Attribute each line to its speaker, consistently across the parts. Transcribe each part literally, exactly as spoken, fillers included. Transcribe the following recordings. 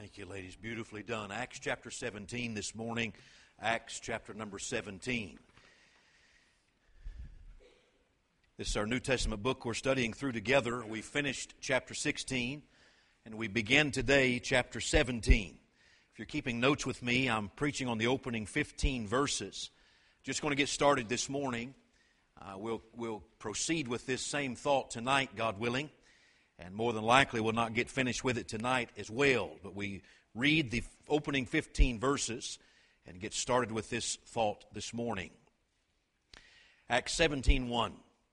Speaker 1: Thank you, ladies. Beautifully done. Acts chapter seventeen this morning. Acts chapter number seventeen. This is our New Testament book we're studying through together. We finished chapter sixteen, and we begin today chapter seventeen. If you're keeping notes with me, I'm preaching on the opening fifteen verses. Just going to get started this morning. Uh, we'll, we'll proceed with this same thought tonight, God willing. And more than likely, we'll not get finished with it tonight as well. But we read the opening fifteen verses and get started with this thought this morning. Acts seventeen one.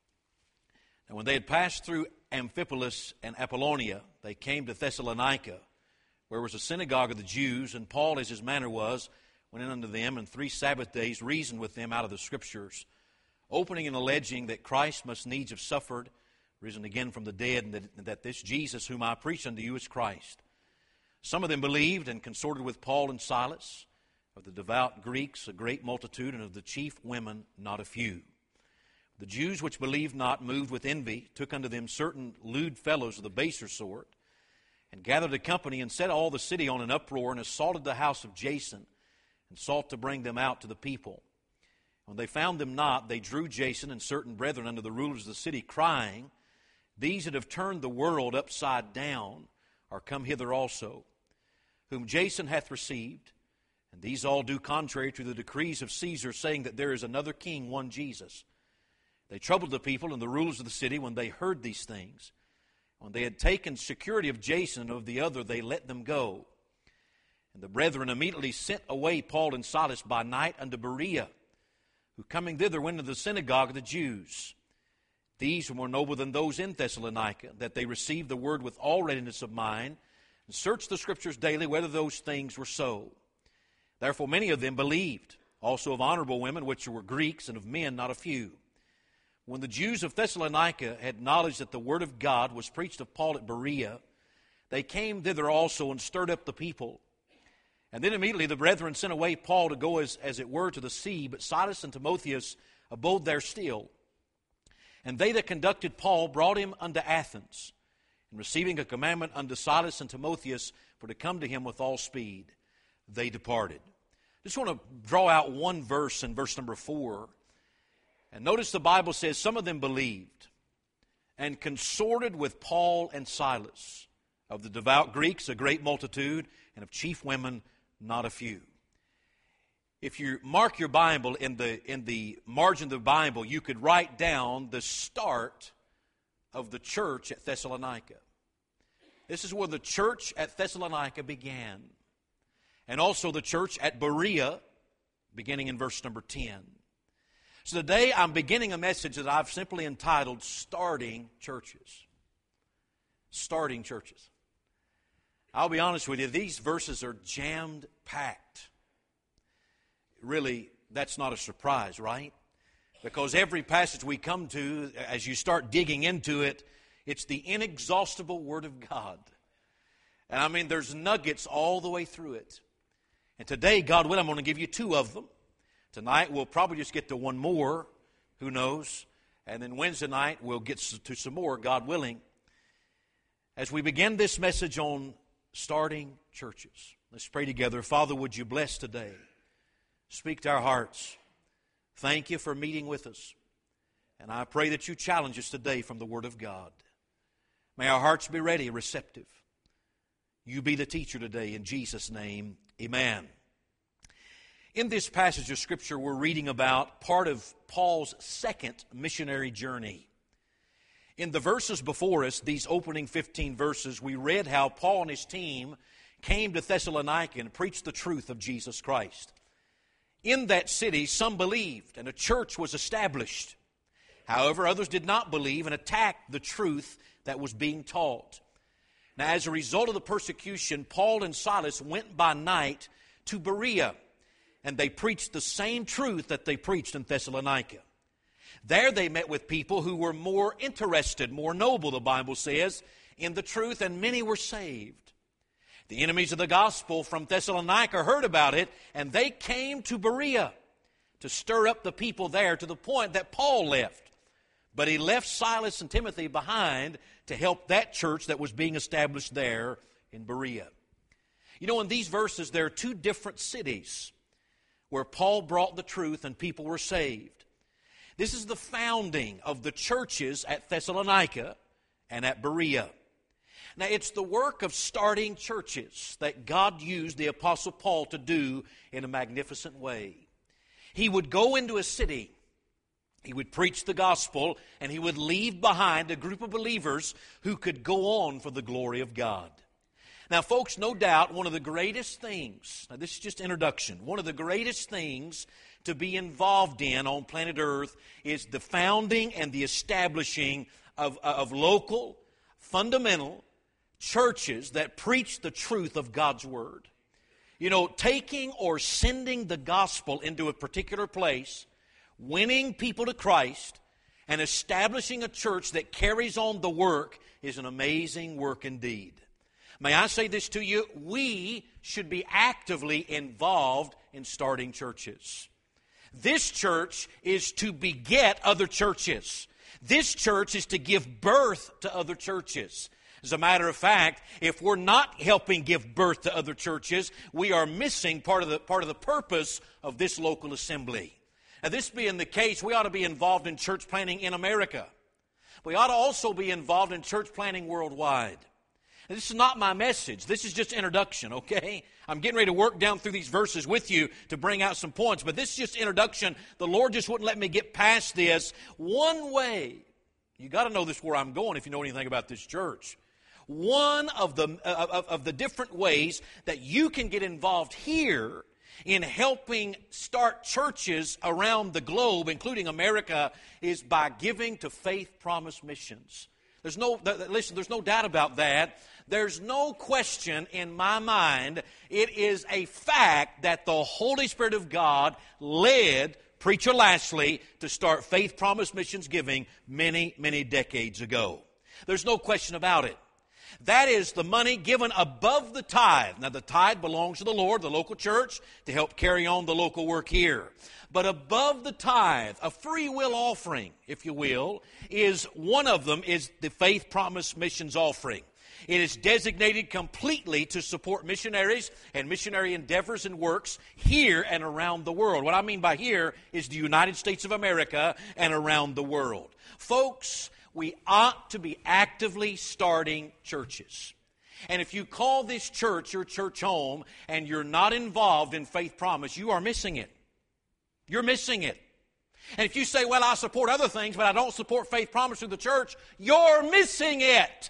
Speaker 1: Now, when they had passed through Amphipolis and Apollonia, they came to Thessalonica, where was a synagogue of the Jews. And Paul, as his manner was, went in unto them, and three Sabbath days reasoned with them out of the Scriptures, opening and alleging that Christ must needs have suffered, risen again from the dead, and that, that this Jesus whom I preach unto you is Christ. Some of them believed and consorted with Paul and Silas, of the devout Greeks a great multitude, and of the chief women not a few. The Jews which believed not, moved with envy, took unto them certain lewd fellows of the baser sort, and gathered a company, and set all the city on an uproar, and assaulted the house of Jason, and sought to bring them out to the people. When they found them not, they drew Jason and certain brethren unto the rulers of the city, crying, These that have turned the world upside down are come hither also, whom Jason hath received, and these all do contrary to the decrees of Caesar, saying that there is another king, one Jesus. They troubled the people and the rulers of the city when they heard these things. When they had taken security of Jason and of the other, they let them go. And the brethren immediately sent away Paul and Silas by night unto Berea, who coming thither went into the synagogue of the Jews. These were more noble than those in Thessalonica, that they received the word with all readiness of mind, and searched the Scriptures daily whether those things were so. Therefore many of them believed, also of honorable women, which were Greeks, and of men not a few. When the Jews of Thessalonica had knowledge that the word of God was preached of Paul at Berea, they came thither also and stirred up the people. And then immediately the brethren sent away Paul to go as, as it were to the sea, but Silas and Timotheus abode there still. And they that conducted Paul brought him unto Athens, and receiving a commandment unto Silas and Timotheus for to come to him with all speed, they departed. Just want to draw out one verse in verse number four. And notice the Bible says, some of them believed and consorted with Paul and Silas, of the devout Greeks a great multitude, and of chief women not a few. If you mark your Bible in the in the margin of the Bible, you could write down the start of the church at Thessalonica. This is where the church at Thessalonica began. And also the church at Berea, beginning in verse number ten. So today I'm beginning a message that I've simply entitled, Starting Churches. Starting Churches. I'll be honest with you, these verses are jammed-packed. Really, that's not a surprise, right? Because every passage we come to, as you start digging into it, it's the inexhaustible Word of God. And I mean, there's nuggets all the way through it. And today, God willing, I'm going to give you two of them. Tonight, we'll probably just get to one more, who knows. And then Wednesday night, we'll get to some more, God willing. As we begin this message on starting churches, let's pray together. Father, would you bless today? Speak to our hearts. Thank you for meeting with us. And I pray that you challenge us today from the Word of God. May our hearts be ready, receptive. You be the teacher today. In Jesus' name, amen. In this passage of Scripture, we're reading about part of Paul's second missionary journey. In the verses before us, these opening fifteen verses, we read how Paul and his team came to Thessalonica and preached the truth of Jesus Christ. In that city, some believed, and a church was established. However, others did not believe and attacked the truth that was being taught. Now, as a result of the persecution, Paul and Silas went by night to Berea, and they preached the same truth that they preached in Thessalonica. There they met with people who were more interested, more noble, the Bible says, in the truth, and many were saved. The enemies of the gospel from Thessalonica heard about it, and they came to Berea to stir up the people there to the point that Paul left. But he left Silas and Timothy behind to help that church that was being established there in Berea. You know, in these verses, there are two different cities where Paul brought the truth and people were saved. This is the founding of the churches at Thessalonica and at Berea. Now, it's the work of starting churches that God used the Apostle Paul to do in a magnificent way. He would go into a city, he would preach the gospel, and he would leave behind a group of believers who could go on for the glory of God. Now, folks, no doubt one of the greatest things, now this is just introduction, one of the greatest things to be involved in on planet Earth is the founding and the establishing of, of local, fundamental churches that preach the truth of God's Word. You know, taking or sending the gospel into a particular place, winning people to Christ, and establishing a church that carries on the work is an amazing work indeed. May I say this to you? We should be actively involved in starting churches. This church is to beget other churches. This church is to give birth to other churches. As a matter of fact, if we're not helping give birth to other churches, we are missing part of the part of the purpose of this local assembly. Now, this being the case, we ought to be involved in church planting in America. We ought to also be involved in church planting worldwide. And this is not my message. This is just introduction, okay? I'm getting ready to work down through these verses with you to bring out some points, but this is just introduction. The Lord just wouldn't let me get past this. One way, you got to know this where I'm going if you know anything about this church. One of the of, of the different ways that you can get involved here in helping start churches around the globe, including America, is by giving to Faith Promise Missions. There's no, listen, there's no doubt about that. There's no question in my mind. It is a fact that the Holy Spirit of God led Preacher Lashley to start Faith Promise Missions Giving many, many decades ago. There's no question about it. That is the money given above the tithe. Now, the tithe belongs to the Lord, the local church, to help carry on the local work here. But above the tithe, a free will offering, if you will, is one of them is the Faith Promise Missions offering. It is designated completely to support missionaries and missionary endeavors and works here and around the world. What I mean by here is the United States of America and around the world. Folks, we ought to be actively starting churches. And if you call this church your church home and you're not involved in Faith Promise, you are missing it. You're missing it. And if you say, well, I support other things, but I don't support Faith Promise through the church, you're missing it.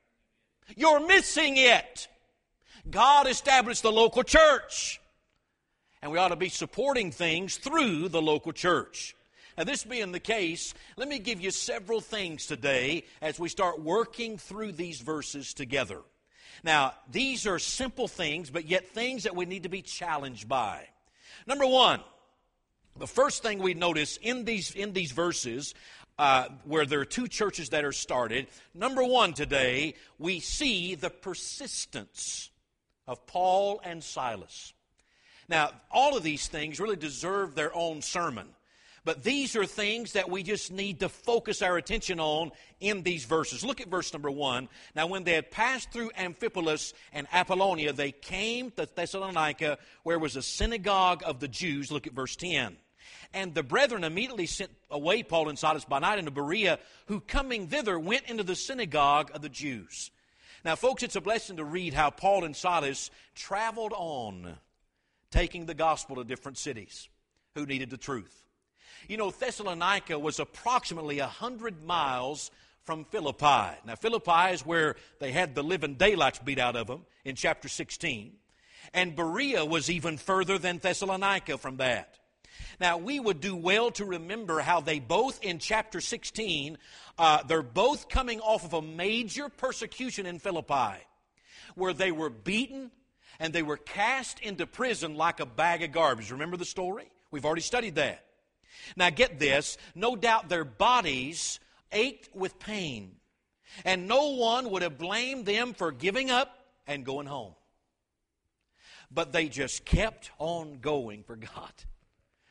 Speaker 1: You're missing it. God established the local church. And we ought to be supporting things through the local church. Now, this being the case, let me give you several things today as we start working through these verses together. Now, these are simple things, but yet things that we need to be challenged by. Number one, the first thing we notice in these, in these verses, uh, where there are two churches that are started, number one today, we see the persistence of Paul and Silas. Now, all of these things really deserve their own sermon. But these are things that we just need to focus our attention on in these verses. Look at verse number one. Now, when they had passed through Amphipolis and Apollonia, they came to Thessalonica, where was a synagogue of the Jews. Look at verse ten. And the brethren immediately sent away Paul and Silas by night into Berea, who coming thither went into the synagogue of the Jews. Now, folks, it's a blessing to read how Paul and Silas traveled on, taking the gospel to different cities who needed the truth. You know, Thessalonica was approximately one hundred miles from Philippi. Now, Philippi is where they had the living daylights beat out of them in chapter sixteen. And Berea was even further than Thessalonica from that. Now, we would do well to remember how they both, in chapter sixteen, uh, they're both coming off of a major persecution in Philippi, where they were beaten and they were cast into prison like a bag of garbage. Remember the story? We've already studied that. Now get this, no doubt their bodies ached with pain, and no one would have blamed them for giving up and going home. But they just kept on going for God.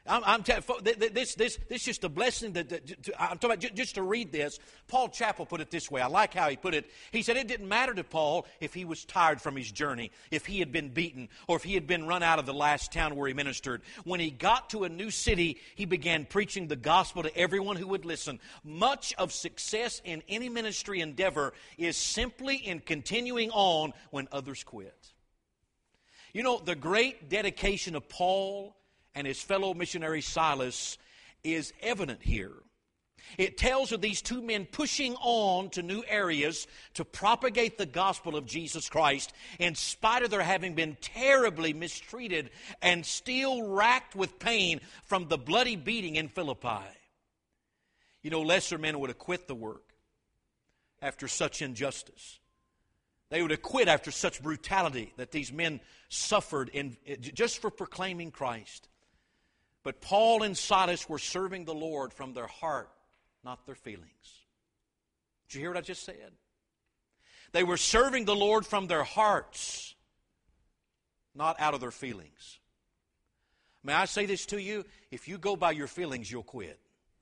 Speaker 1: I'm, I'm t- this, this, this is just a blessing. That, that, to, I'm talking about just to read this. Paul Chappell put it this way. I like how he put it. He said it didn't matter to Paul if he was tired from his journey, if he had been beaten, or if he had been run out of the last town where he ministered. When he got to a new city, he began preaching the gospel to everyone who would listen. Much of success in any ministry endeavor is simply in continuing on when others quit. You know, the great dedication of Paul and his fellow missionary Silas is evident here. It tells of these two men pushing on to new areas to propagate the gospel of Jesus Christ in spite of their having been terribly mistreated and still racked with pain from the bloody beating in Philippi. You know, lesser men would have quit the work after such injustice. They would have quit after such brutality that these men suffered in, just for proclaiming Christ. But Paul and Silas were serving the Lord from their heart, not their feelings. Did you hear what I just said? They were serving the Lord from their hearts, not out of their feelings. May I say this to you? If you go by your feelings, you'll quit.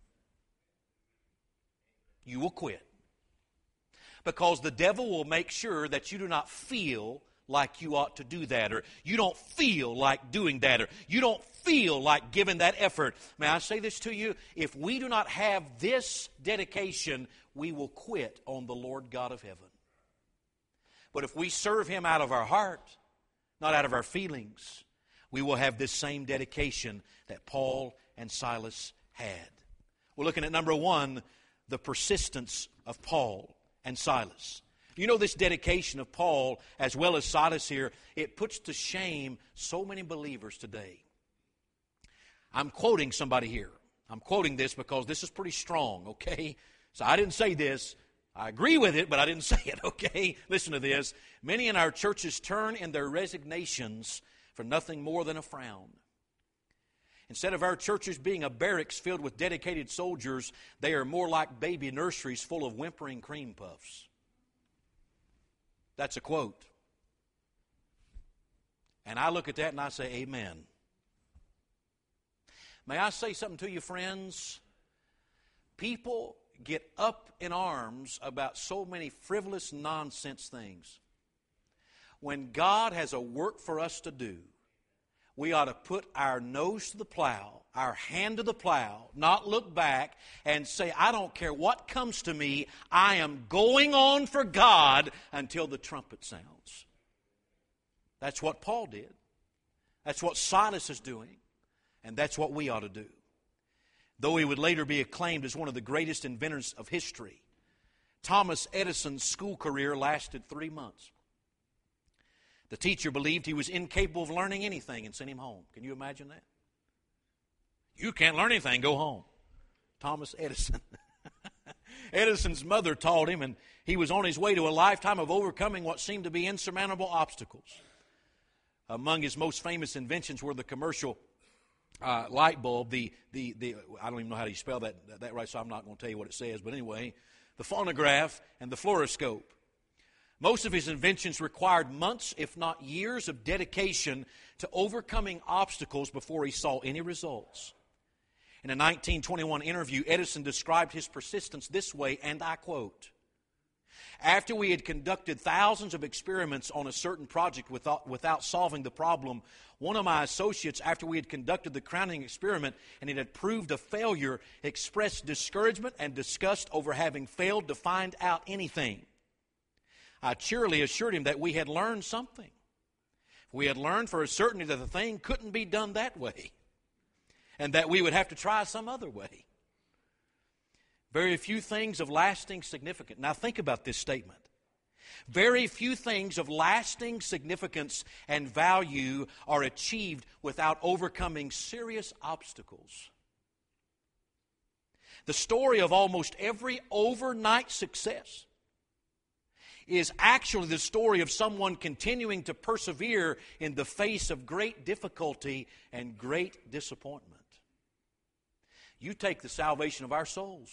Speaker 1: You will quit. Because the devil will make sure that you do not feel like you ought to do that, or you don't feel like doing that, or you don't feel like giving that effort. May I say this to you? If we do not have this dedication, we will quit on the Lord God of heaven. But if we serve Him out of our heart, not out of our feelings, we will have this same dedication that Paul and Silas had. We're looking at number one, the persistence of Paul and Silas. You know, this dedication of Paul as well as Silas here, it puts to shame so many believers today. I'm quoting somebody here. I'm quoting this because this is pretty strong, okay? So I didn't say this. I agree with it, but I didn't say it, okay? Listen to this. Many in our churches turn in their resignations for nothing more than a frown. Instead of our churches being a barracks filled with dedicated soldiers, they are more like baby nurseries full of whimpering cream puffs. That's a quote. And I look at that and I say, amen. May I say something to you, friends? People get up in arms about so many frivolous nonsense things. When God has a work for us to do, we ought to put our nose to the plow, our hand to the plow, not look back and say, I don't care what comes to me, I am going on for God until the trumpet sounds. That's what Paul did. That's what Silas is doing. And that's what we ought to do. Though he would later be acclaimed as one of the greatest inventors of history, Thomas Edison's school career lasted three months. The teacher believed he was incapable of learning anything and sent him home. Can you imagine that? You can't learn anything, go home. Thomas Edison. Edison's mother taught him, and he was on his way to a lifetime of overcoming what seemed to be insurmountable obstacles. Among his most famous inventions were the commercial uh, light bulb, the, the, the, I don't even know how you spell that, that right, so I'm not going to tell you what it says, but anyway, the phonograph and the fluoroscope. Most of his inventions required months, if not years, of dedication to overcoming obstacles before he saw any results. In a nineteen twenty-one interview, Edison described his persistence this way, and I quote, after we had conducted thousands of experiments on a certain project without, without solving the problem, one of my associates, after we had conducted the crowning experiment and it had proved a failure, expressed discouragement and disgust over having failed to find out anything. I cheerily assured him that we had learned something. We had learned for a certainty that the thing couldn't be done that way, and that we would have to try some other way. Very few things of lasting significance. Now think about this statement. Very few things of lasting significance and value are achieved without overcoming serious obstacles. The story of almost every overnight success is actually the story of someone continuing to persevere in the face of great difficulty and great disappointment. You take the salvation of our souls.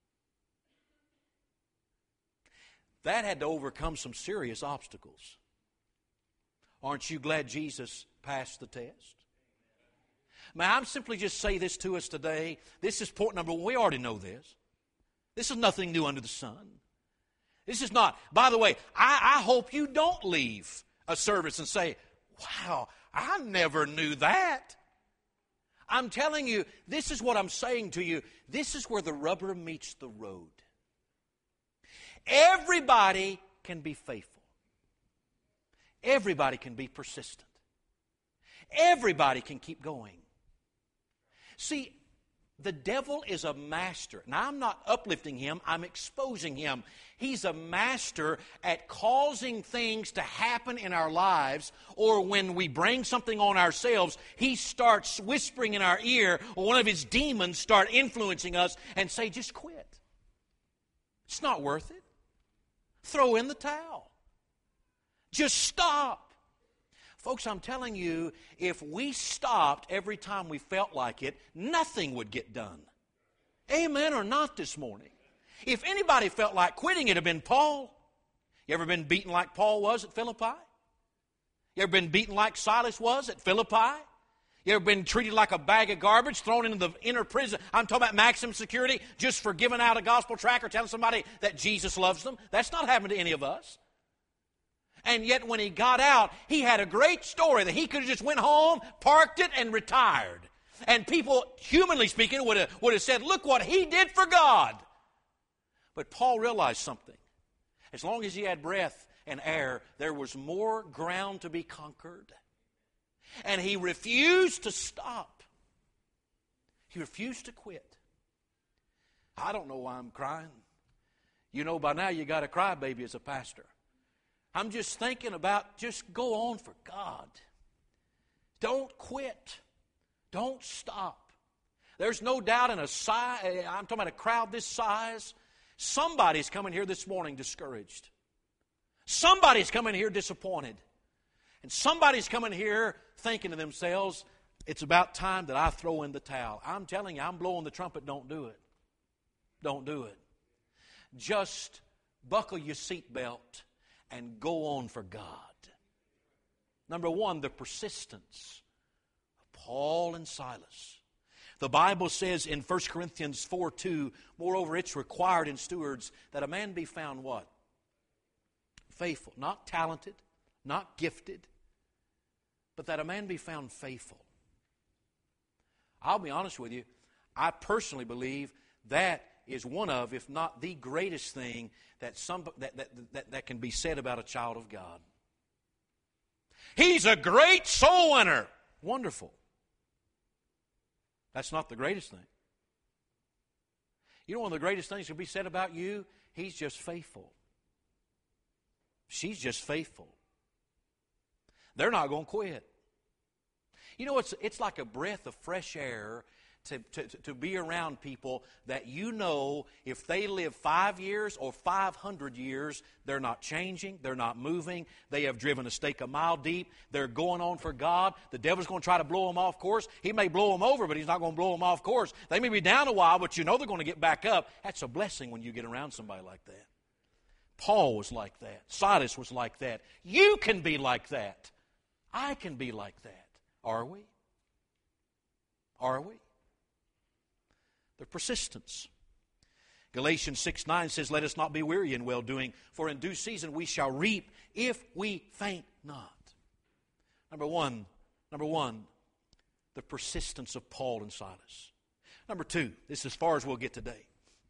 Speaker 1: That had to overcome some serious obstacles. Aren't you glad Jesus passed the test? May I simply just say this to us today? This is point number one. We already know this. This is nothing new under the sun. This is not, by the way, I, I hope you don't leave a service and say, wow, I never knew that. I'm telling you, this is what I'm saying to you. This is where the rubber meets the road. Everybody can be faithful. Everybody can be persistent. Everybody can keep going. See, the devil is a master. Now, I'm not uplifting him. I'm exposing him. He's a master at causing things to happen in our lives, or when we bring something on ourselves, he starts whispering in our ear, or one of his demons start influencing us and say, just quit. It's not worth it. Throw in the towel. Just stop. Folks, I'm telling you, if we stopped every time we felt like it, nothing would get done. Amen or not this morning? If anybody felt like quitting, it would have been Paul. You ever been beaten like Paul was at Philippi? You ever been beaten like Silas was at Philippi? You ever been treated like a bag of garbage, thrown into the inner prison? I'm talking about maximum security, just for giving out a gospel tract or telling somebody that Jesus loves them. That's not happened to any of us. And yet when he got out, he had a great story that he could have just went home, parked it, and retired. And people, humanly speaking, would have, would have said, look what he did for God. But Paul realized something. As long as he had breath and air, there was more ground to be conquered. And he refused to stop. He refused to quit. I don't know why I'm crying. You know, by now you got to cry, baby, as a pastor. I'm just thinking about just go on for God. Don't quit. Don't stop. There's no doubt in a size, I'm talking about a crowd this size, somebody's coming here this morning discouraged. Somebody's coming here disappointed. And somebody's coming here thinking to themselves, it's about time that I throw in the towel. I'm telling you, I'm blowing the trumpet, don't do it. Don't do it. Just buckle your seatbelt and go on for God. Number one, the persistence of Paul and Silas. The Bible says in First Corinthians four two, moreover, it's required in stewards that a man be found what? Faithful. Not talented, not gifted, but that a man be found faithful. I'll be honest with you, I personally believe that is one of, if not the greatest thing that, some, that, that, that, that can be said about a child of God. He's a great soul winner. Wonderful. That's not the greatest thing. You know one of the greatest things that can be said about you? He's just faithful. She's just faithful. They're not going to quit. You know, it's, it's like a breath of fresh air To, to, to be around people that you know if they live five years or five hundred years, they're not changing, they're not moving, they have driven a stake a mile deep, they're going on for God. The devil's going to try to blow them off course. He may blow them over, but he's not going to blow them off course. They may be down a while, but you know they're going to get back up. That's a blessing when you get around somebody like that. Paul was like that. Silas was like that. You can be like that. I can be like that. Are we? Are we? The persistence. Galatians six nine says, let us not be weary in well-doing, for in due season we shall reap if we faint not. Number one, number one, the persistence of Paul and Silas. Number two, this is as far as we'll get today.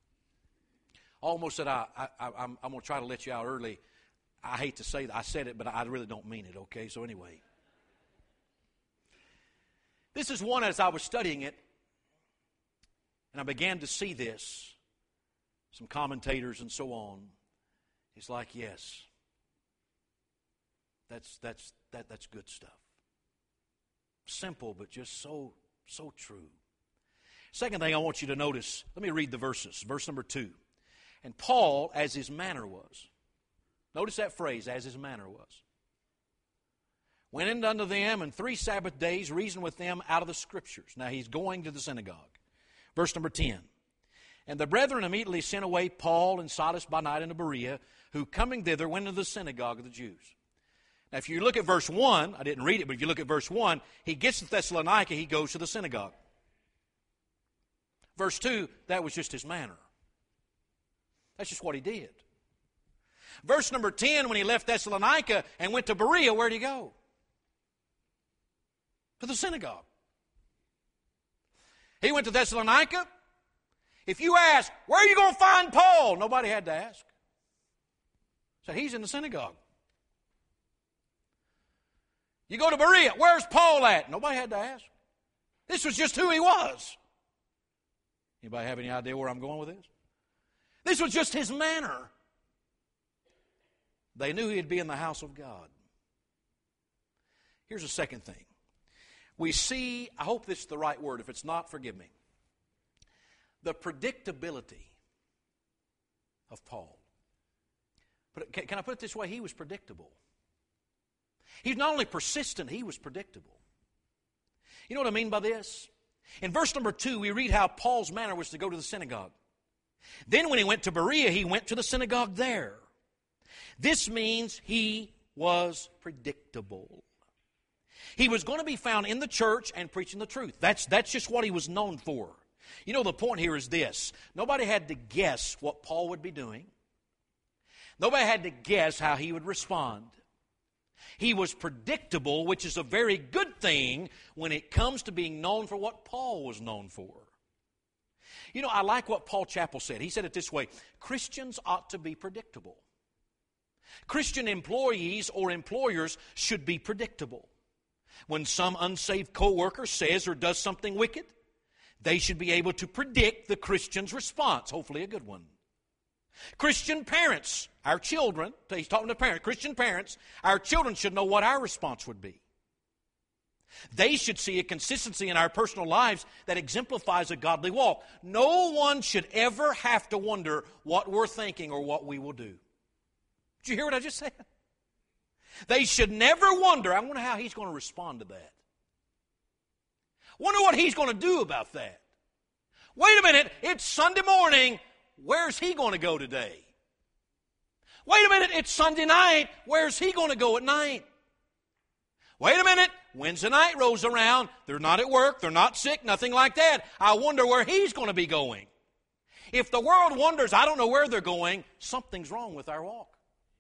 Speaker 1: Almost said I, I, I, I'm, I'm going to try to let you out early. I hate to say that. I said it, but I really don't mean it, okay? So anyway. This is one, as I was studying it, and I began to see this, some commentators and so on. It's like, yes, that's that's that that's good stuff. Simple, but just so so true. Second thing I want you to notice, let me read the verses. Verse number two. And Paul, as his manner was. Notice that phrase, as his manner was. Went in unto them, and three Sabbath days reasoned with them out of the Scriptures. Now he's going to the synagogue. Verse number ten. And the brethren immediately sent away Paul and Silas by night into Berea, who coming thither went into the synagogue of the Jews. Now, if you look at verse one, I didn't read it, but if you look at verse one, he gets to Thessalonica, he goes to the synagogue. Verse two, that was just his manner. That's just what he did. Verse number ten, when he left Thessalonica and went to Berea, where'd he go? To the synagogue. He went to Thessalonica. If you ask, where are you going to find Paul? Nobody had to ask. So he's in the synagogue. You go to Berea, where's Paul at? Nobody had to ask. This was just who he was. Anybody have any idea where I'm going with this? This was just his manner. They knew he'd be in the house of God. Here's the second thing. We see, I hope this is the right word. If it's not, forgive me. The predictability of Paul. But can I put it this way? He was predictable. He's not only persistent, he was predictable. You know what I mean by this? In verse number two, we read how Paul's manner was to go to the synagogue. Then when he went to Berea, he went to the synagogue there. This means he was predictable. He was going to be found in the church and preaching the truth. That's, that's just what he was known for. You know, the point here is this. Nobody had to guess what Paul would be doing. Nobody had to guess how he would respond. He was predictable, which is a very good thing when it comes to being known for what Paul was known for. You know, I like what Paul Chappell said. He said it this way: Christians ought to be predictable. Christian employees or employers should be predictable. When some unsaved coworker says or does something wicked, they should be able to predict the Christian's response, hopefully a good one. Christian parents, our children, he's talking to parents, Christian parents, our children should know what our response would be. They should see a consistency in our personal lives that exemplifies a godly walk. No one should ever have to wonder what we're thinking or what we will do. Did you hear what I just said? They should never wonder, I wonder how he's going to respond to that. Wonder what he's going to do about that. Wait a minute, it's Sunday morning. Where's he going to go today? Wait a minute, it's Sunday night. Where's he going to go at night? Wait a minute, Wednesday night rolls around. They're not at work. They're not sick, nothing like that. I wonder where he's going to be going. If the world wonders, I don't know where they're going, something's wrong with our walk.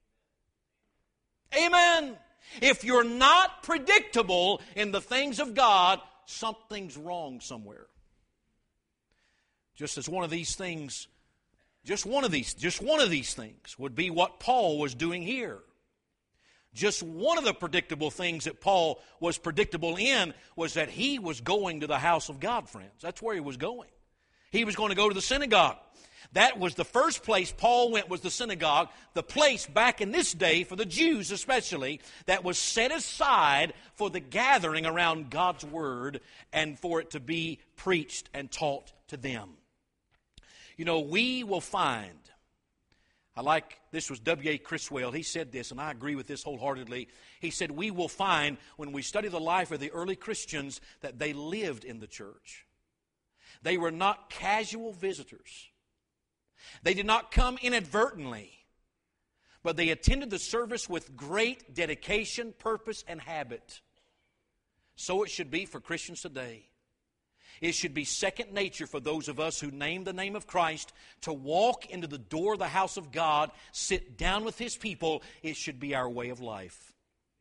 Speaker 1: Amen. If you're not predictable in the things of God, something's wrong somewhere. Just as one of these things, just one of these, just one of these things would be what Paul was doing here. Just one of the predictable things that Paul was predictable in was that he was going to the house of God, friends. That's where he was going. He was going to go to the synagogue. That was the first place Paul went, was the synagogue, the place back in this day, for the Jews especially, that was set aside for the gathering around God's Word and for it to be preached and taught to them. You know, we will find, I like, this was W A Criswell, he said this, and I agree with this wholeheartedly. He said, we will find, when we study the life of the early Christians, that they lived in the church. They were not casual visitors. They did not come inadvertently, but they attended the service with great dedication, purpose, and habit. So it should be for Christians today. It should be second nature for those of us who name the name of Christ to walk into the door of the house of God, sit down with His people. It should be our way of life.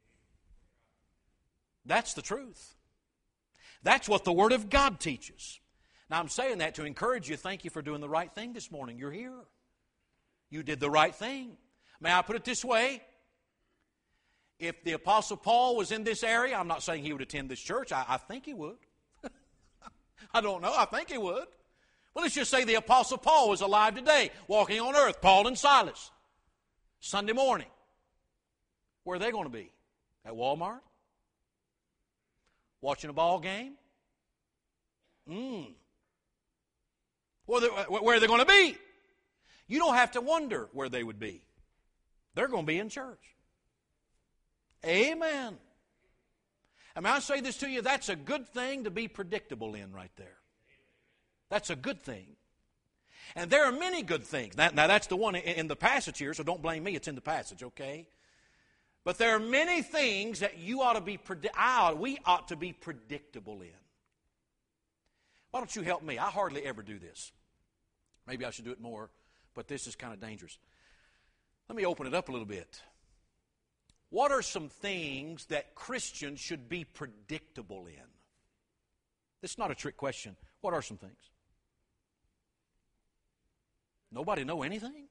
Speaker 1: That's the truth. That's what the Word of God teaches. Now, I'm saying that to encourage you. Thank you for doing the right thing this morning. You're here. You did the right thing. May I put it this way? If the Apostle Paul was in this area, I'm not saying he would attend this church. I, I think he would. I don't know. I think he would. Well, let's just say the Apostle Paul was alive today, walking on earth, Paul and Silas. Sunday morning. Where are they going to be? At Walmart? Watching a ball game? Hmm. Where, where are they going to be? You don't have to wonder where they would be. They're going to be in church. Amen. And may I say this to you, that's a good thing to be predictable in right there. That's a good thing. And there are many good things. Now, now that's the one in the passage here, so don't blame me, it's in the passage, okay? But there are many things that you ought to be, I ought, we ought to be predictable in. Why don't you help me? I hardly ever do this. Maybe I should do it more, but this is kind of dangerous. Let me open it up a little bit. What are some things that Christians should be predictable in? This is not a trick question. What are some things? Nobody know anything?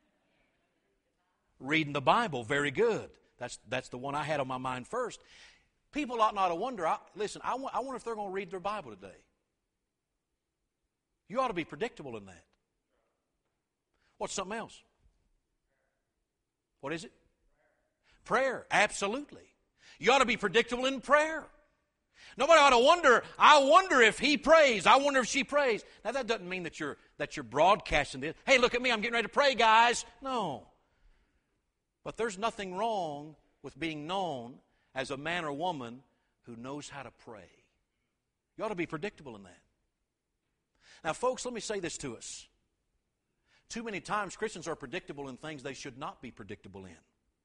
Speaker 1: Reading the Bible, very good. That's, that's the one I had on my mind first. People ought not to wonder. I, listen, I, I wonder if they're going to read their Bible today. You ought to be predictable in that. What's something else? What is it? Prayer, absolutely. You ought to be predictable in prayer. Nobody ought to wonder, I wonder if he prays, I wonder if she prays. Now that doesn't mean that you're that you're broadcasting this. Hey, look at me, I'm getting ready to pray, guys. No. But there's nothing wrong with being known as a man or woman who knows how to pray. You ought to be predictable in that. Now, folks, let me say this to us. Too many times Christians are predictable in things they should not be predictable in.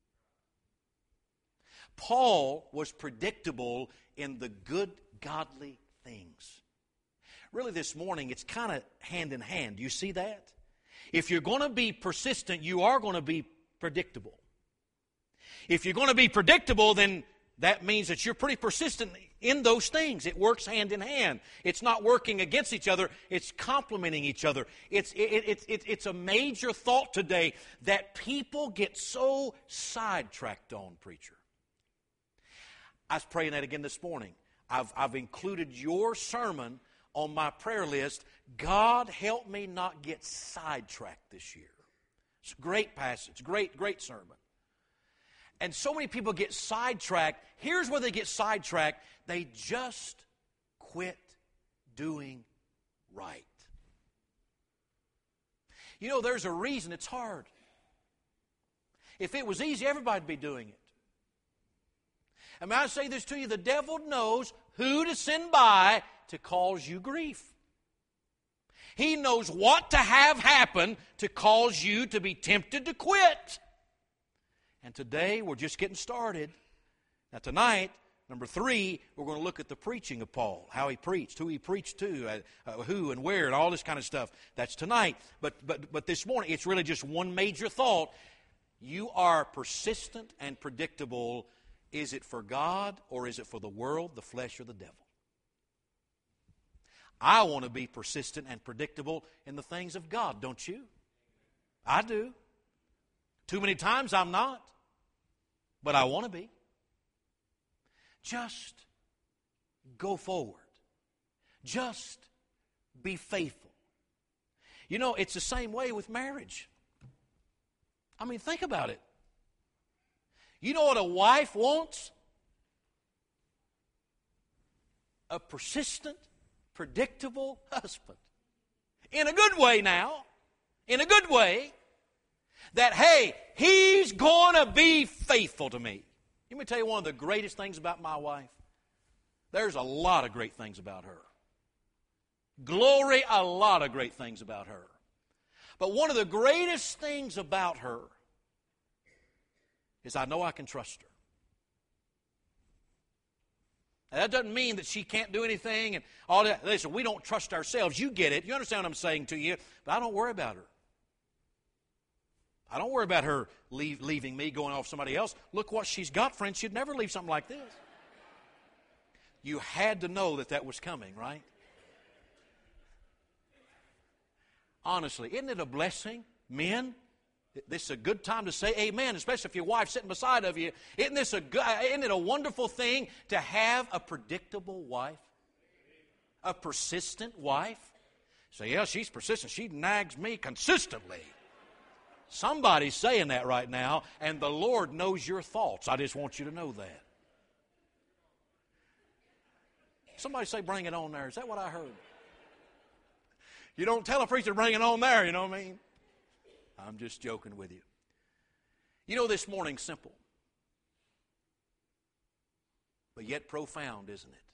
Speaker 1: Paul was predictable in the good, godly things. Really, this morning, it's kind of hand in hand. Do you see that? If you're going to be persistent, you are going to be predictable. If you're going to be predictable, then that means that you're pretty persistent in those things. It works hand in hand. It's not working against each other. It's complementing each other. It's, it, it, it, it's a major thought today that people get so sidetracked on, preacher. I was praying that again this morning. I've, I've included your sermon on my prayer list. God, help me not get sidetracked this year. It's a great passage, great, great sermon. And so many people get sidetracked. Here's where they get sidetracked. They just quit doing right. You know, there's a reason it's hard. If it was easy, everybody'd be doing it. And may I say this to you, the devil knows who to send by to cause you grief. He knows what to have happen to cause you to be tempted to quit. And today, we're just getting started. Now tonight, number three, we're going to look at the preaching of Paul, how he preached, who he preached to, uh, uh, who and where, and all this kind of stuff. That's tonight. But, but, but this morning, it's really just one major thought. You are persistent and predictable. Is it for God or is it for the world, the flesh, or the devil? I want to be persistent and predictable in the things of God, don't you? I do. Too many times I'm not, but I want to be. Just go forward. Just be faithful. You know, it's the same way with marriage. I mean, think about it. You know what a wife wants? A persistent, predictable husband. In a good way now. In a good way. That, hey, he's going to be faithful to me. Let me tell you one of the greatest things about my wife. There's a lot of great things about her. Glory, a lot of great things about her. But one of the greatest things about her is I know I can trust her. Now, that doesn't mean that she can't do anything and all that. Listen, we don't trust ourselves. You get it. You understand what I'm saying to you. But I don't worry about her. I don't worry about her leave, leaving me, going off somebody else. Look what she's got, friends. She'd never leave something like this. You had to know that that was coming, right? Honestly, isn't it a blessing? Men, this is a good time to say amen, especially if your wife's sitting beside of you. Isn't this a good, isn't it a wonderful thing to have a predictable wife? A persistent wife? Say, yeah, she's persistent. She nags me consistently. Somebody's saying that right now, and the Lord knows your thoughts. I just want you to know that. Somebody say, bring it on there. Is that what I heard? You don't tell a preacher to bring it on there, you know what I mean? I'm just joking with you. You know, this morning's simple, but yet profound, isn't it?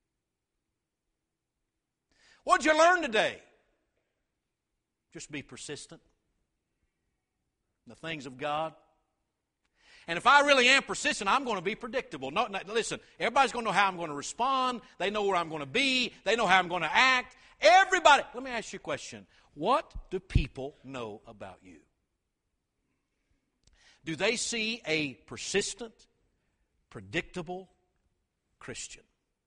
Speaker 1: What'd you learn today? Just be persistent in the things of God. And if I really am persistent, I'm going to be predictable. No, no, listen, everybody's going to know how I'm going to respond. They know where I'm going to be. They know how I'm going to act. Everybody. Let me ask you a question. What do people know about you? Do they see a persistent, predictable Christian?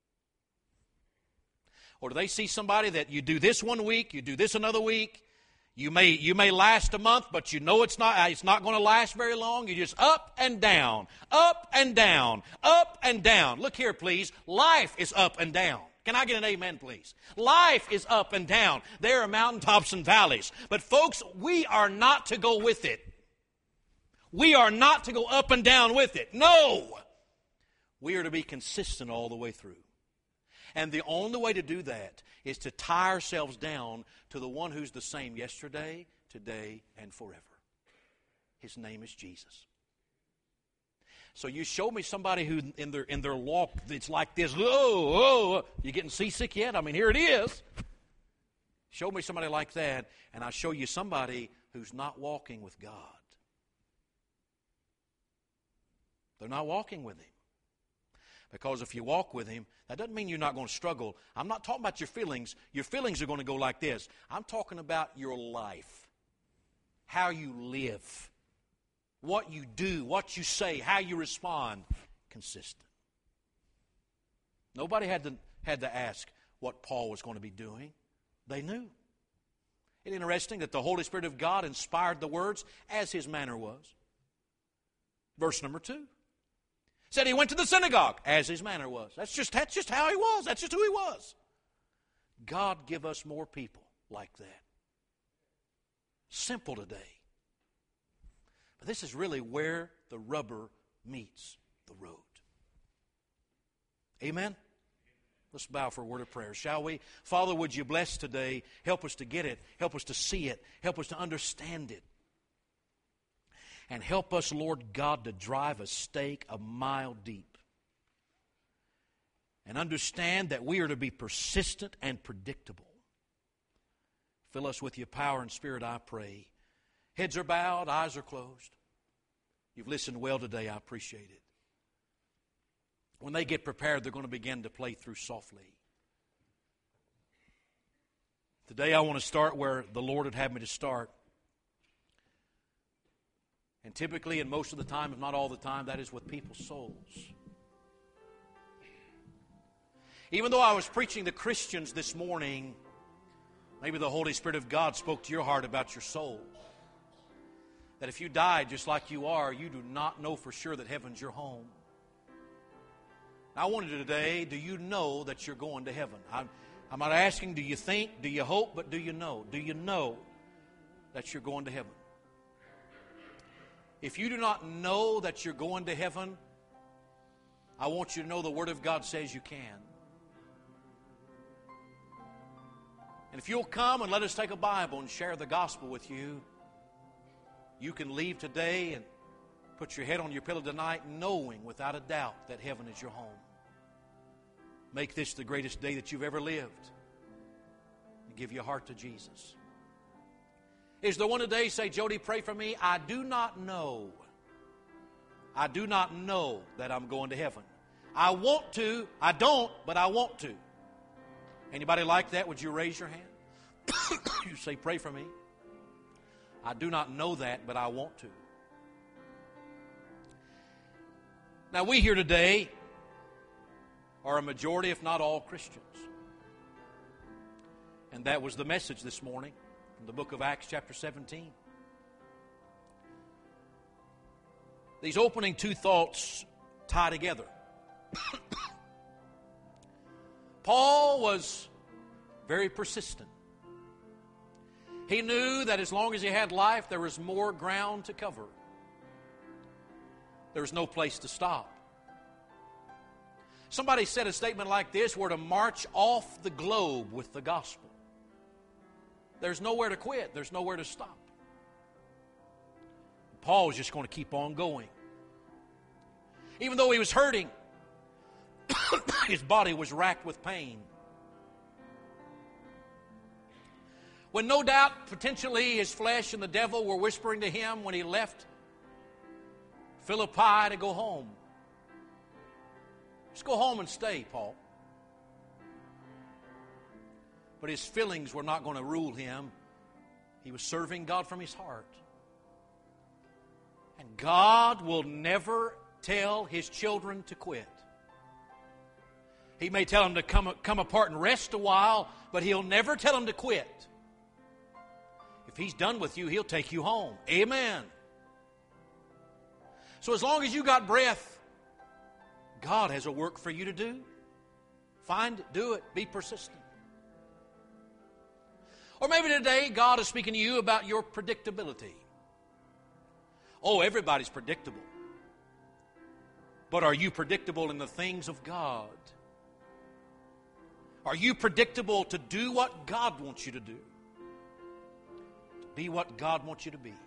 Speaker 1: Or do they see somebody that you do this one week, you do this another week, you may you may last a month, but you know it's not it's not going to last very long. You're just up and down, up and down, up and down. Look here, please. Life is up and down. Can I get an amen, please? Life is up and down. There are mountaintops and valleys. But folks, we are not to go with it. We are not to go up and down with it. No! We are to be consistent all the way through. And the only way to do that is to tie ourselves down to the one who's the same yesterday, today, and forever. His name is Jesus. So you show me somebody who in their in their walk it's like this. Oh, oh, you getting seasick yet? I mean, here it is. Show me somebody like that, and I show you somebody who's not walking with God. They're not walking with Him. Because if you walk with Him, that doesn't mean you're not going to struggle. I'm not talking about your feelings. Your feelings are going to go like this. I'm talking about your life. How you live. What you do, what you say, how you respond. Consistent. Nobody had to, had to ask what Paul was going to be doing. They knew. It's interesting that the Holy Spirit of God inspired the words as His manner was. Verse number two. Said he went to the synagogue, as his manner was. That's just, that's just how he was. That's just who he was. God give us more people like that. Simple today. But this is really where the rubber meets the road. Amen? Let's bow for a word of prayer, shall we? Father, would you bless today? Help us to get it. Help us to see it. Help us to understand it. And help us, Lord God, to drive a stake a mile deep. And understand that we are to be persistent and predictable. Fill us with your power and spirit, I pray. Heads are bowed, eyes are closed. You've listened well today, I appreciate it. When they get prepared, they're going to begin to play through softly. Today I want to start where the Lord would have me to start. And typically, and most of the time, if not all the time, that is with people's souls. Even though I was preaching to Christians this morning, maybe the Holy Spirit of God spoke to your heart about your soul. That if you died just like you are, you do not know for sure that heaven's your home. I wanted to today, do you know that you're going to heaven? I'm, I'm not asking, do you think, do you hope, but do you know? Do you know that you're going to heaven? If you do not know that you're going to heaven, I want you to know the Word of God says you can. And if you'll come and let us take a Bible and share the gospel with you, you can leave today and put your head on your pillow tonight knowing without a doubt that heaven is your home. Make this the greatest day that you've ever lived. And give your heart to Jesus. Is there one today say, Jody, pray for me? I do not know. I do not know that I'm going to heaven. I want to. I don't, but I want to. Anybody like that? Would you raise your hand? You say, pray for me. I do not know that, but I want to. Now, we here today are a majority, if not all, Christians. And that was the message this morning. From the book of Acts chapter seventeen. These opening two thoughts tie together. Paul was very persistent. He knew that as long as he had life, there was more ground to cover. There was no place to stop. Somebody said a statement like this: we're to march off the globe with the gospel. There's nowhere to quit. There's nowhere to stop. Paul was just going to keep on going. Even though he was hurting, his body was racked with pain. When no doubt, potentially, his flesh and the devil were whispering to him when he left Philippi to go home. Just go home and stay, Paul. But his feelings were not going to rule him. He was serving God from his heart. And God will never tell his children to quit. He may tell them to come, come apart and rest a while, but he'll never tell them to quit. If he's done with you, he'll take you home. Amen. So as long as you got breath, God has a work for you to do. Find it, do it, be persistent. Or maybe today God is speaking to you about your predictability. Oh, everybody's predictable. But are you predictable in the things of God? Are you predictable to do what God wants you to do? To be what God wants you to be.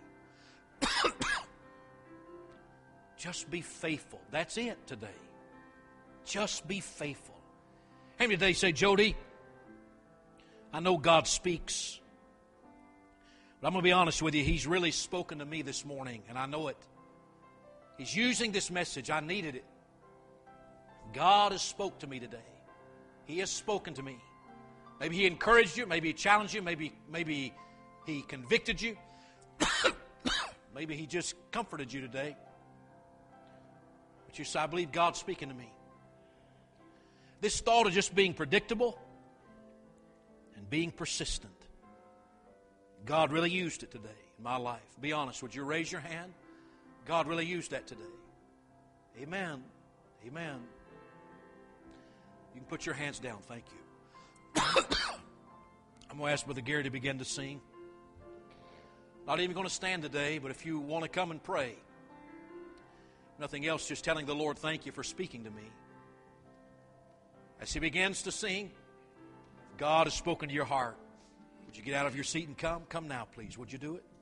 Speaker 1: Just be faithful. That's it today. Just be faithful. How many today say, Jody, I know God speaks. But I'm going to be honest with you. He's really spoken to me this morning, and I know it. He's using this message. I needed it. God has spoke to me today. He has spoken to me. Maybe He encouraged you. Maybe He challenged you. Maybe, maybe He convicted you. Maybe He just comforted you today. But you say, I believe God's speaking to me. This thought of just being predictable and being persistent, God really used it today in my life. Be honest. Would you raise your hand? God really used that today. Amen. Amen. You can put your hands down. Thank you. I'm going to ask Brother Gary to begin to sing. Not even going to stand today, but if you want to come and pray, nothing else, just telling the Lord, thank you for speaking to me. As He begins to sing, God has spoken to your heart. Would you get out of your seat and come? Come now, please. Would you do it?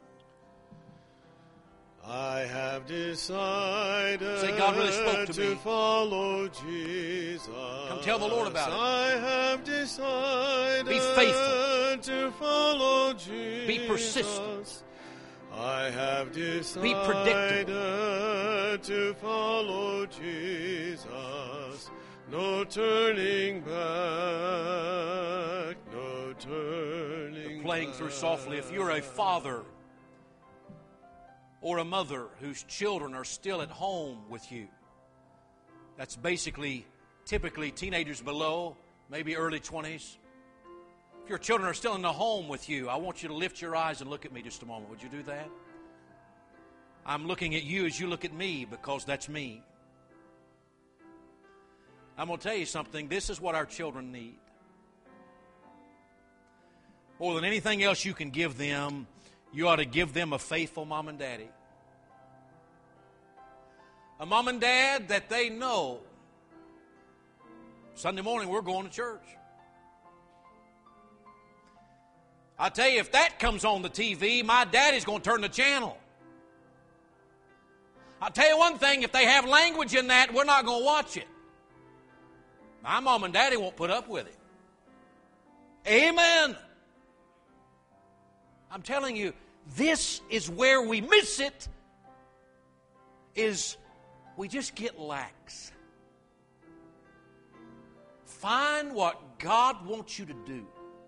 Speaker 2: I have decided
Speaker 1: Say, God really spoke to,
Speaker 2: to
Speaker 1: me.
Speaker 2: follow Jesus.
Speaker 1: Come tell the Lord about it.
Speaker 2: I have decided
Speaker 1: Be faithful.
Speaker 2: to follow Jesus.
Speaker 1: Be persistent.
Speaker 2: I have decided
Speaker 1: Be predictable.
Speaker 2: to follow Jesus. No turning back, no turning
Speaker 1: They're playing
Speaker 2: back.
Speaker 1: through softly. If you're a father or a mother whose children are still at home with you, that's basically, typically teenagers below, maybe early twenties. If your children are still in the home with you, I want you to lift your eyes and look at me just a moment. Would you do that? I'm looking at you as you look at me because that's me. I'm going to tell you something. This is what our children need. More than anything else you can give them, you ought to give them a faithful mom and daddy. A mom and dad that they know Sunday morning we're going to church. I tell you, if that comes on the T V, my daddy's going to turn the channel. I'll tell you one thing, if they have language in that, we're not going to watch it. My mom and daddy won't put up with it. Amen. I'm telling you, this is where we miss it, is we just get lax. Find what God wants you to do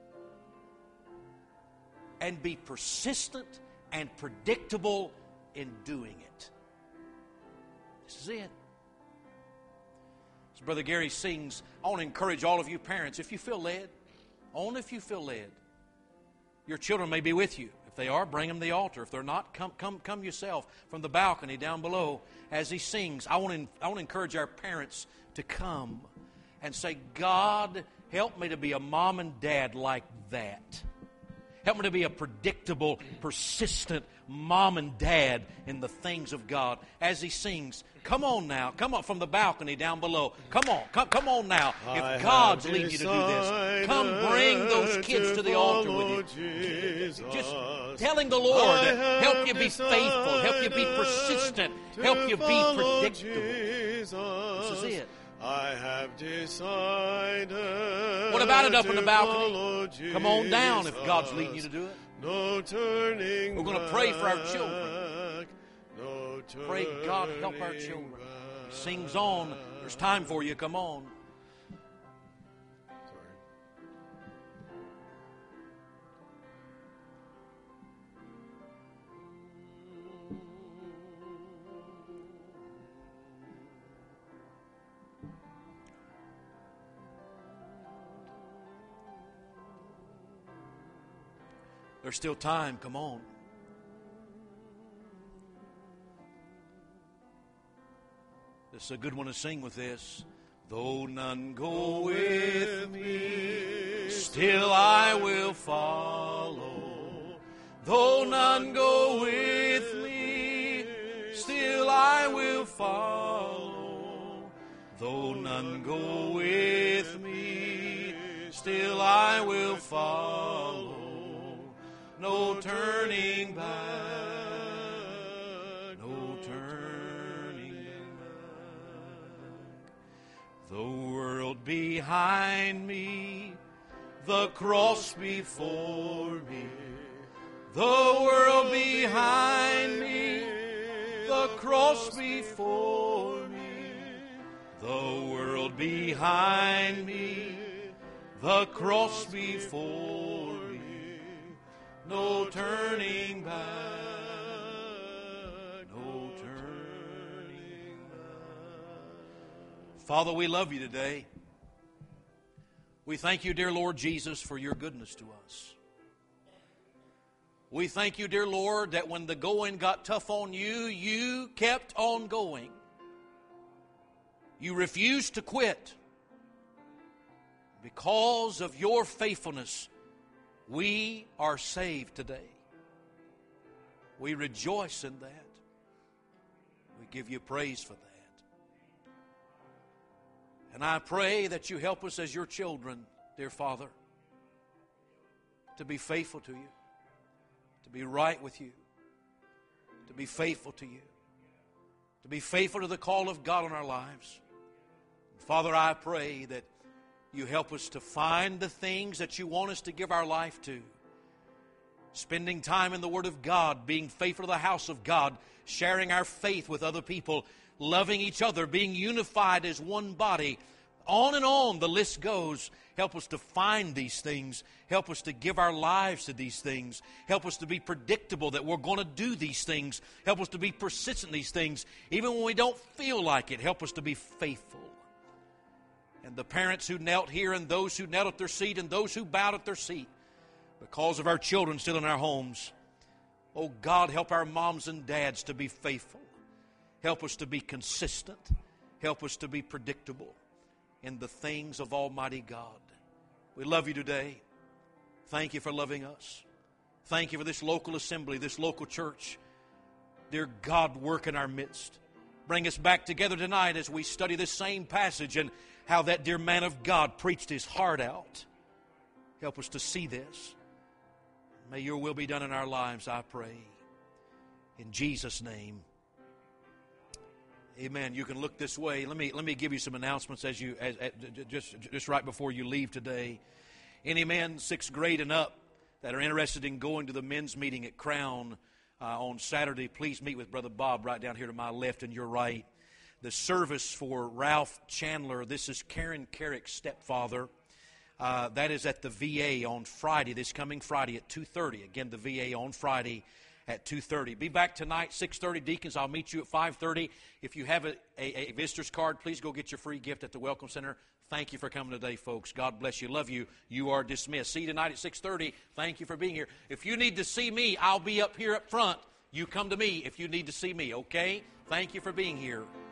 Speaker 1: and be persistent and predictable in doing it. This is it. As Brother Gary sings, I want to encourage all of you parents, if you feel led, only if you feel led. Your children may be with you. If they are, bring them to the altar. If they're not, come come, come yourself from the balcony down below as he sings. I want to, I want to encourage our parents to come and say, God, help me to be a mom and dad like that. Help me to be a predictable, persistent mom and dad in the things of God. As he sings, come on now. Come on from the balcony down below. Come on. Come, come on now. If God's leading you to do this, come bring those kids to the altar with you. Just telling the Lord to help you be faithful, help you be persistent, help you be predictable. This is it.
Speaker 2: I have decided.
Speaker 1: What about it up in the balcony? Come on down if God's leading you to do it.
Speaker 2: No turning
Speaker 1: We're going to pray for our children.
Speaker 2: No
Speaker 1: Pray God help our children. He sings on. There's time for you. Come on. There's still time. Come on. This is a good one to sing with this. Though none go with me, still I will follow. Though none go with me, still I will follow. Though none go with me, still I will follow. No turning back, no turning back. The world behind me, the cross before me. The world behind me, the cross before me. The world behind me, the cross before me. No turning back, no turning back. Father, we love you today. We thank you, dear Lord Jesus, for your goodness to us. We thank you, dear Lord, that when the going got tough on you, you kept on going. You refused to quit. Because of your faithfulness, we are saved today. We rejoice in that. We give you praise for that. And I pray that you help us as your children, dear Father, to be faithful to you, to be right with you, to be faithful to you, to be faithful to the call of God on our lives. Father, I pray that you help us to find the things that you want us to give our life to. Spending time in the Word of God, being faithful to the house of God, sharing our faith with other people, loving each other, being unified as one body. On and on the list goes. Help us to find these things. Help us to give our lives to these things. Help us to be predictable that we're going to do these things. Help us to be persistent in these things. Even when we don't feel like it, help us to be faithful. And the parents who knelt here and those who knelt at their seat and those who bowed at their seat because of our children still in our homes. Oh God, help our moms and dads to be faithful. Help us to be consistent. Help us to be predictable in the things of Almighty God. We love you today. Thank you for loving us. Thank you for this local assembly, this local church. Dear God, work in our midst. Bring us back together tonight as we study this same passage and how that dear man of God preached his heart out. Help us to see this. May your will be done in our lives, I pray. In Jesus' name. Amen. You can look this way. Let me let me give you some announcements as you as, as, just just right before you leave today. Any men sixth grade and up that are interested in going to the men's meeting at Crown uh, on Saturday, please meet with Brother Bob right down here to my left and your right. The service for Ralph Chandler, this is Karen Carrick's stepfather. Uh, that is at the V A on Friday, this coming Friday at two thirty. Again, the V A on Friday at two thirty. Be back tonight, six thirty. Deacons, I'll meet you at five thirty. If you have a, a, a visitor's card, please go get your free gift at the Welcome Center. Thank you for coming today, folks. God bless you. Love you. You are dismissed. See you tonight at six thirty. Thank you for being here. If you need to see me, I'll be up here up front. You come to me if you need to see me, okay? Thank you for being here.